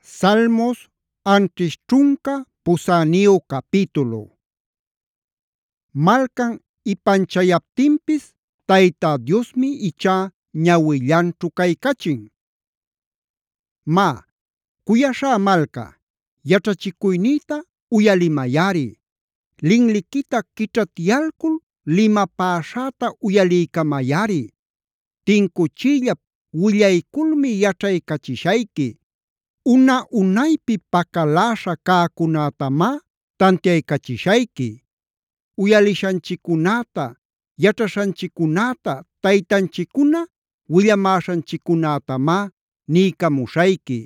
Salmos anćhish ćhunka pusaniyu capítulo. Malcan ipanchayaptinpis Tayta Diosmi ichá ñawillanćhu kaykachin. Má, kuyaśhá malca, yaćhachikuynïta uyalimayari. Linliquita quićhatiyalcul limapäśhäta uyaliycamayari. Tincuchiyllap willayculmi yaćhaycachishayki. Una-unaypi pacaläśha cäcunätamá tantiaycachishayki. Uyalishanchicunäta, yaćhaśhanchicunäta taytanchiccuna willamäśhanchiccunätamá niycamuśhayki.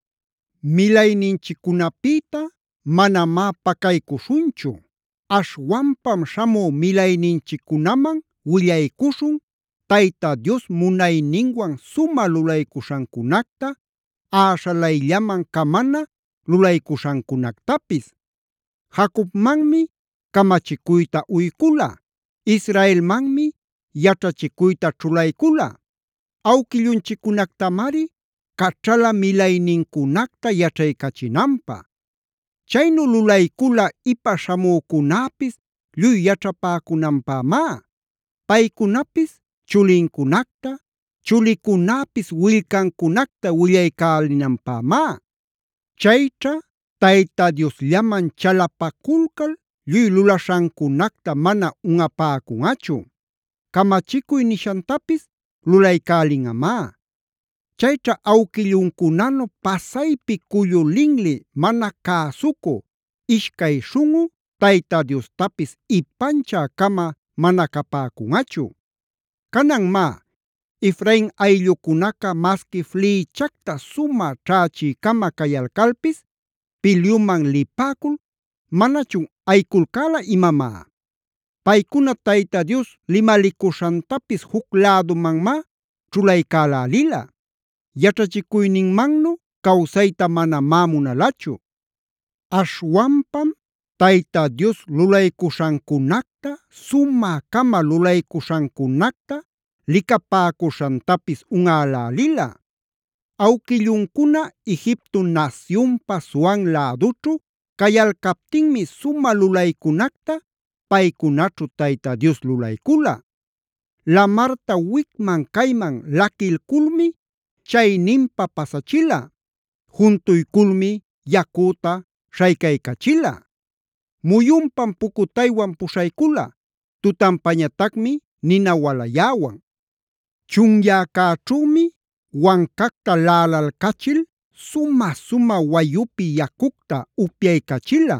Milayninchiccunapïta manamá pacaycuśhunchu. Aśhwanpam śhamü milayninchiccunaman willaycuśhun Tayta Dios munayninwan sumä lulaycuśhancunacta, äśhalayllaman camana lulaycuśhancunactapis. Jacobmanmi camachicuyta uykula. Israelmanmi yaćhachicuyta ćhulaycula. Awquillunchiccunactamari caćhala milaynincunacta yaćhaycachinanpä. Chaynu lulaycula ipa śhamücunäpis lluy yaćhapäcunanpämá. Paycunapis chulincunacta, chulicunäpis willcancunacta willaycälinanpämá. Chayćha Tayta Diosllaman chalapaculcal lluy lulaśhancunacta mana unꞌapäcunꞌachu. Camachicuy nishantapis lulaycälinꞌamá. Chayćha awquilluncunanu pasaypi cullu linli mana cäsucü ishcay śhunꞌu Tayta Diostapis ipanchäcama mana capäcunꞌachu. Canan má, Efrain ayllucunaca masqui flïchacta sumä ćhächïcama cayalcalpis pilyuman lipäcul manachun ayculcäla imamá. Paycuna Tayta Dios limalicuśhantapis juc lädumanmá ćhulaycälälila. Yaćhachicuyninmannu cawsayta manamá munalachu. Aśhwanpam Tayta Dios lulaycuśhancunacta, sumä-cama lulaycuśhancunacta licapäcuśhantapis unꞌälälila. Awquilluncuna Egipto nacionpa Zoan lädućhu cayalcaptinmi sumä lulaycunacta paycunaćhu Tayta Dios lulaycula. Lamarta wicman cayman laquilculmi chayninpa pasachila. Juntuyculmi yacuta śhaycaycachila. Muyunpam pucutaywan puśhaycula. Tutanpañatacmi nina walayäwan. Chunyäcäćhümi wancacta lälalcachil sumä-sumä wayupi yacucta upyaycachila.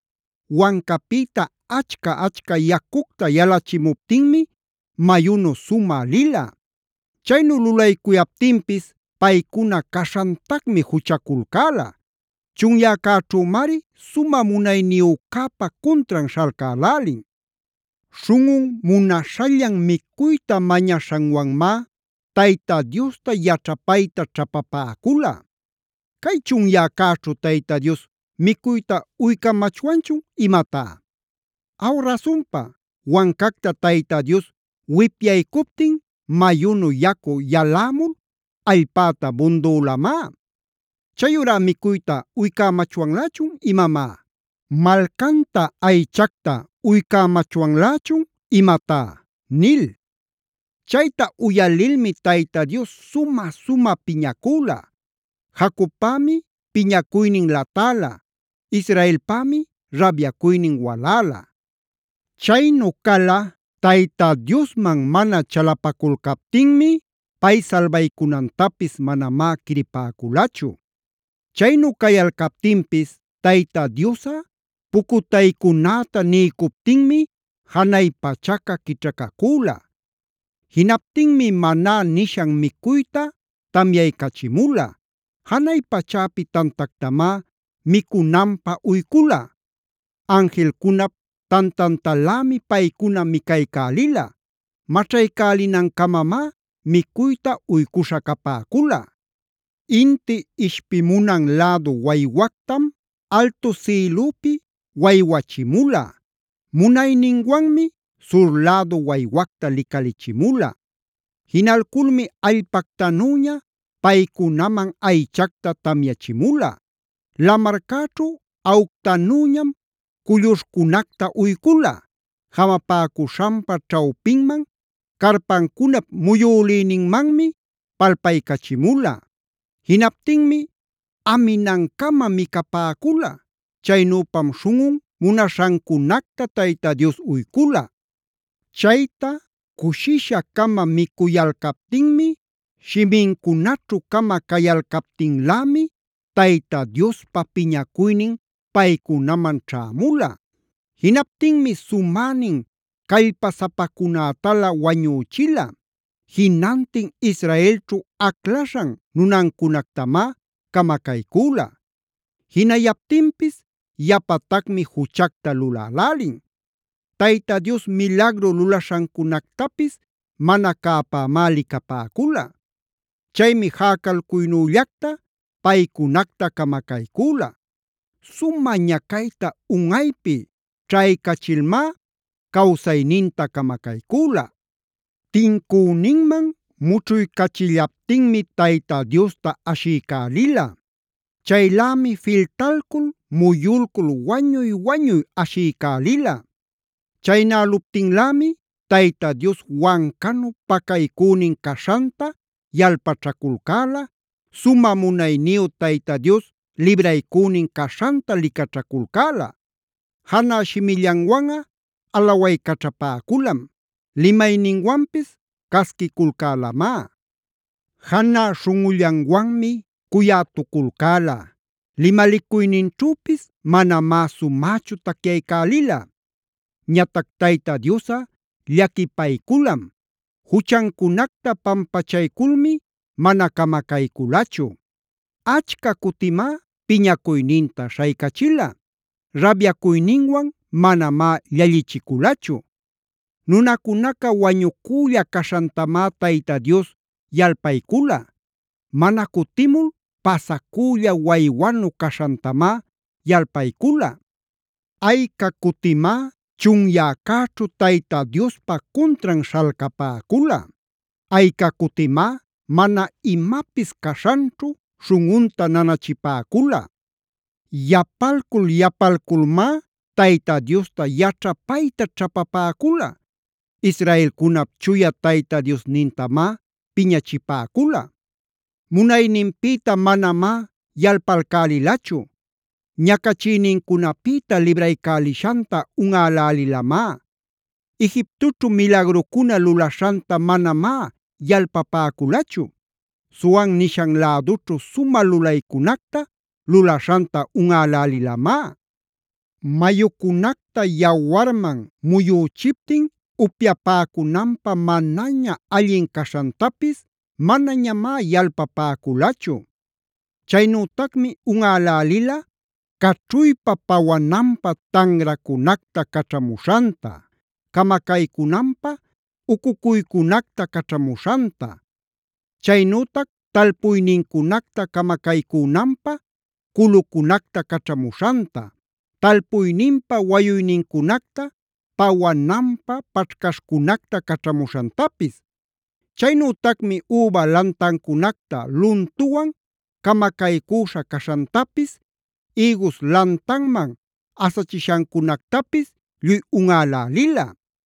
Wancapïta achka-achka yacucta yalachimuptinmi mayunu sumä lila. Chaynu lulaycuyaptinpis paycuna caśhantacmi juchaculcäla. Chunyäcäćhümari sumä munayniyucäpa cuntran śhalcälälin. Śhunꞌun munaśhallan mikuyta mañaśhanwanmá Tayta Diosta yaćhapayta ćhapapäcula. ¿Kay chunyäcäćhu Tayta Dios mikuyta uykamachwanchun imatá? Aw rasunpa, wancacta Tayta Dios wipyaykuptin mayunu yaku yalämul allpäta bundülamá. ¿Chayurá mikuyta uykamachwanlächun imamá? ¿Malcanta aychacta uykamachwanlächun imatá? Nil. Chayta uyalilmi Tayta Dios sumä-sumä piñacula. Jacobpämi piñacuynin latala. Israelpämi rabyacuynin walala. Chaynu kala Tayta Diosman mana chalapaculcaptinmi pay salbaycunantapis manamá quiripäculachu. Chaynu kayalcaptinpis Tayta Diosꞌa pucutaycunäta niycuptinmi janay pachaca quićhacacula. Jinaptinmi maná nishan mikuyta tamyaycachimula. Janay pachäpi tantactamá mikunanpä uykula. Angelcunap tantantalämi paycuna mikaycälila. Maćhaycälinancamamá mikuyta uycuśha capäcula. Inti ishpimunan lädu waywactam altu sïlupi waywachimula. Munayninwanmi sur lädu waywacta licalichimula. Jinalculmi allpactanüña paykunaman aychacta tamyachimula. Lamarkaćhu auktanüñam kulluśhkunacta uykula, jamapäcuśhanpa ćhawpinman, karpancunap muyülïninmanmi palpaycachimula. Jinaptinmi aminankama mikapäcula. Chaynüpam śhunꞌun munaśhancunacta Tayta Dios uykula. Chayta cushisha-kama mikuyalcaptinmi, shimincunaćhu-kama cayalcaptinlämi Tayta Diospa piñacuynin paykunaman ćhämula. Jinaptinmi sumänin kallpasapacunätala wañüchila. Jinantin Israelćhu aclaśhan nunancunactamá camacaycula. Jinayaptinpis yapatakmi juchacta lulälälin. Tayta Dios milagro lulaśhancunactapis mana cäpämá licapäcula. Chaymi jäcalcuynüllacta paycunacta camacaycula. Sumä ñacayta unꞌaypi ćhaycachilmá cawsayninta camacaycula. Tincüninman mućhuycachillaptinmi Tayta Diosta ashiycälila. Chaylämi filtalcul muyulcul wañuy ashiycälila. Chaynäluptinlämi Tayta Dios wankanu pakaycünin kaśhanta yalpaćhakulcäla, sumä munayniyu Tayta Dios libraycünin kaśhanta licaćhakulcäla. Janä shimillanwanꞌa alawaycaćhapäculam, limayninwanpis casquiculcälamá. Janä śhunꞌullanwanmi cuyätuculcäla, limalicuyninćhüpis manamá sumächu tacyaycälila. Ñatac Tayta Diosꞌa llaquipayculam, juchancunacta pampachayculmi mana camacayculachu. Achka kutimá piñacuyninta śhaycachila, rabyacuyninwan manamá llallichiculachu. Nunacunaca wañucülla caśhantamá Tayta Dios yalpaycula, mana kutimul pasacülla waywanu caśhantamá yalpaycula. Ayka kutimá chunyäcäćhu Tayta Diospa cuntran śhalcapäcula. Ayka kutimá mana imapis caśhanćhu śhunꞌunta nanachipäcula. Yapalkulmá Tayta Diosta yaćhapayta ćhapapäcula. Israelkunap chuya Tayta Diosnintamá piñachipäcula. Munayninpita manamá yalpalcälilachu. Ñacachiynincunapita libraycälishanta unꞌälälilamá. Egiptoćhu milagrucuna lulaśhanta manamá yalpapäculachu. Zoan nishan lädućhu sumä lulaycunacta lulaśhanta unꞌälälilamá. Mayucunacta yawarman muyüchiptin upyapäcunanpä manaña allin caśhantapis manañamá yalpapäculachu. Chaynütacmi unꞌälälila kaćhuypa pawananpä tanracunacta kaćhamuśhanta, camacaycunanpä ucucuycunacta kaćhamuśhanta. Chaynütac talpuynincunacta camacaycünanpä culucunacta kaćhamuśhanta, talpuyninpa wayuynincunacta pawananpä paćhcaśhcunacta kaćhamuśhantapis. Chaynütacmi üba lantancunacta luntuwan camacaycüśha caśhantapis, igus lantanman asachishancunactapis lluy unꞌälälila.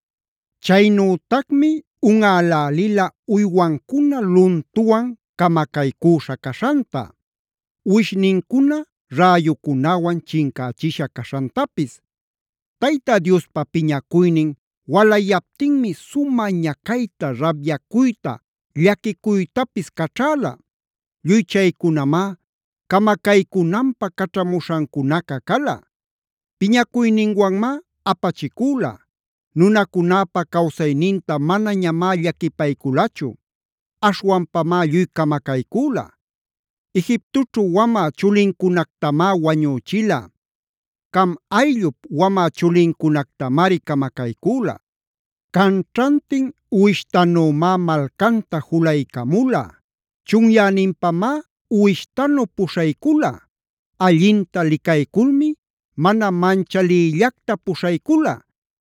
Chaynütacmi unꞌälälila uywancuna luntuwan camacaycüśha caśhanta, uwishnincuna räyucunawan chincächisha caśhantapis. Tayta Diospa piñacuynin walayaptinmi sumä ñacayta, rabyacuyta, llaquicuytapis caćhäla. Lluy chaykunamá camacaycunanpä kaćhamuśhancunaca kala. Piñacuyninwanmá apachicula. Nunacunäpa kawsayninta manañamá llaquipayculachu. Aśhwanpamá lluy camacaycula. Egiptoćhu wamä chulincunactamá wañüchila. Cam ayllup wamä chulincunactamari camacaycula. Kanćhantin uwishtanümá malcanta julaycamula. Chunyäninpamá uwishtanu puśhaycula. Allinta licayculmi mana manchaliyllacta puśhaycula.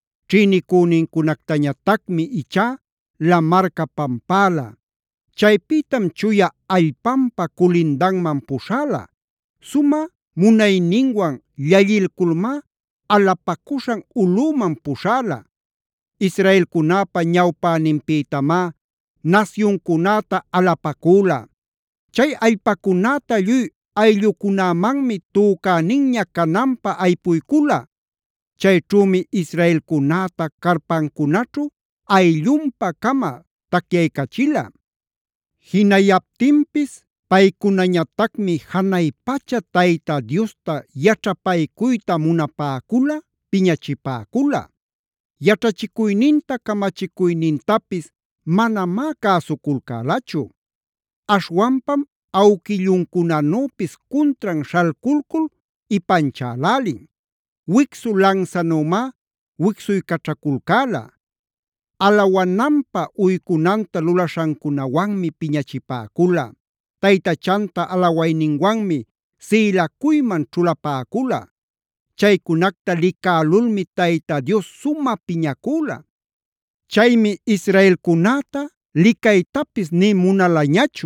Ćhïnicünincunactañatacmi ichá lamarca pampala. Chaypitam chuya allpanpa culindanman puśhala. Sumä munayninwan llallilkulmá alapakuśhan ulꞌuman puśhäla. Israelkunapa ñawpäninpïtamá nasyuncunäta alapacüla. Chay allpacunäta lluy ayllucunämanmi tücäninña cananpä aypuycula. Chayćhümi israelcunäta carpancunaćhu ayllunpa-cama tacyaycachila. Jinayaptinpis paycunañatacmi janay pacha Tayta Diosta yaćhapaycuyta munapäcula, piñachipäcula. Yaćhachicuyninta kamachicuynintapis manamá cäsuculcälachu. Aśhwanpam awquilluncunanüpis cuntran śhalculcul ipanchälälin. Wicsu lansanümá wicsuycaćhaculcäla. Alawananpä uycunanta lulaśhancunawanmi piñachipäcula. Taytachanta alawayninwanmi sïlacuyman ćhulapäcula. Chaycunacta licälulmi Tayta Dios sumä piñacüla. Chaymi israelcunäta licaytapis nï munalañachu.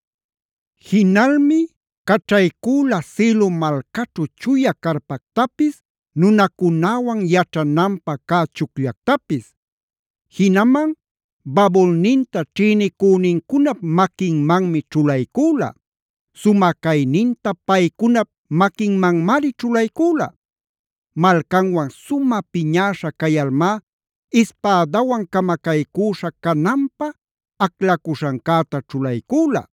Jinalmi caćhaycüla Silo malcaćhu chuya carpactapis, nunacunäwan yaćhananpä cä chucllactapis. Jinaman babulninta ćhïnicünincunap maquinmanmi ćhulaycüla. Sumä cayninta paycunap maquinmanmari ćhulaycüla. Malcanwan sumä piñäśha cayalmá ispädawan camacaycüśha cananpä aclacuśhancäta ćhulaycüla.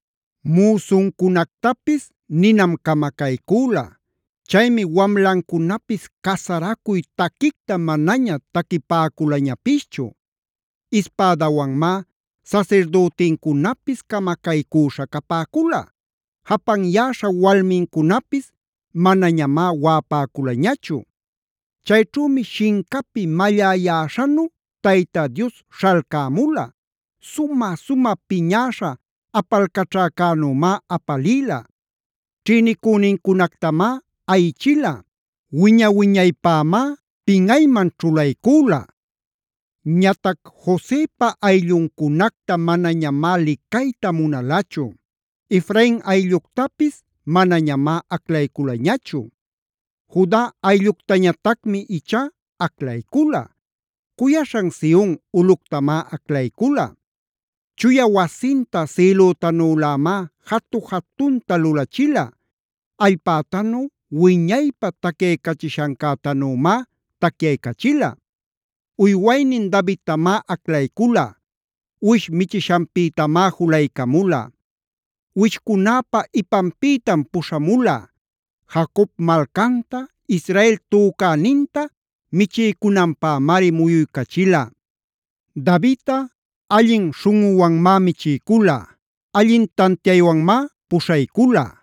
Müsuncunactapis ninam camacaycüla. Chaymi wamlancunapis casaracuy taquicta manaña taquipäculañapischu. Ispädawanmá sacerdoteincunapis camacaycüśha capäcula. Japanyäśha walmincunapis manañamá waꞌapäculañachu. Chayćhümi shincapi mallayäśhanu Tayta Dios śhalcämula. Sumä piñäśha apalcaćhäcänümá apalila. Ćhïnicünincunactamá ayichila. Wiña-wiñaypämá pinꞌayman ćhulaycüla. Ñatac Josepa aylluncunacta manañamá licayta munalachu. Efrain aylluctapis manañamá aclayculañachu. Juda aylluctañatacmi ichá aclaycula. Cuyaśhan Sion ulꞌuctamá aclaycula. Chuya wasinta Silotanülämá jatu-jatunta lulachila. Allpätanu wiñaypä tacyaycachishancätanümá tacyaycachila. Uywaynin Davidtamá aclaycula. Uwish michishanpïtamá julaycamula. Uwishcunäpa ipanpïtam puśhamula. Jacob malcanta, Israel tücäninta michiycunanpämari muyuycachila. Davidta allin śhunꞌuwanmá michiycula. Allin tantiaywanmá puśhaycula.